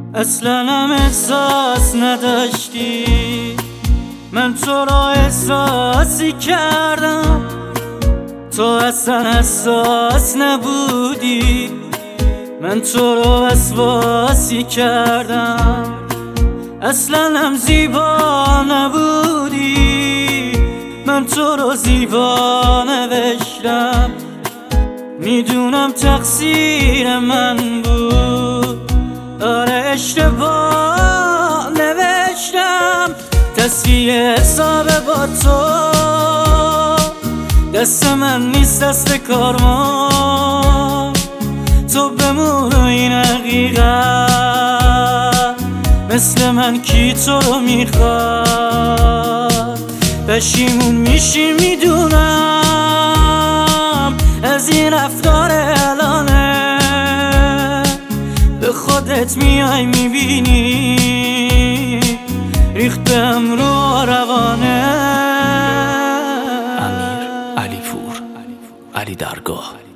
اصلا هم احساس نداشتی، من تو را احساسی کردم، تو اصلا احساس نبودی، من تو را وسواسی کردم. اصلا هم زیبا نبودی، من تو را زیبا نوشتم. میدونم تقصیر من بود، آره اشتباه نوشتم. تصفیه حساب با تو دست من نیست، دست کارمان. تو بمون و این حقیقت، مثل من کی تو رو میخواد. پشیمون میشی میدونم از این رفتار الانه، به خودت میای میبینی ریختم رو روانه. امیر علی پور، علی درگاه.